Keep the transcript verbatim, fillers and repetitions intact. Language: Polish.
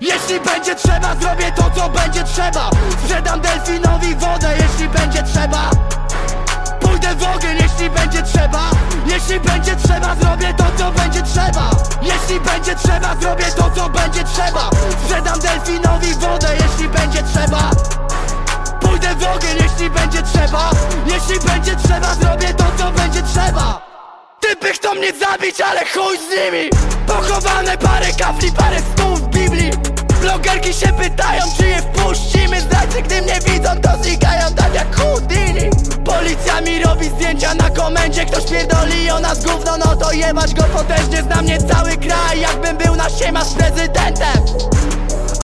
Jeśli będzie trzeba, zrobię to, co będzie trzeba. Sprzedam delfinowi wodę, jeśli będzie trzeba. Pójdę w ogień, jeśli będzie trzeba. Jeśli będzie trzeba, zrobię to, co będzie trzeba. Jeśli będzie trzeba, zrobię to, co będzie trzeba. Sprzedam delfinowi wodę, jeśli będzie trzeba. Pójdę w ogień, jeśli będzie trzeba. Jeśli będzie trzeba, zrobię to, co będzie trzeba. Typy chcą mnie zabić, ale chuj z nimi. Pochowane parę kafli, parę słów w Biblii. Blogerki się pytają, czy je wpuścimy. Zdrajcy, gdy mnie widzą, to znikają tak jak Houdini. Policja mi robi zdjęcia na komendzie. Ktoś pierdoli o nas gówno, no to jebać go potężnie. Zna mnie cały kraj, jakbym był na siema z prezydentem.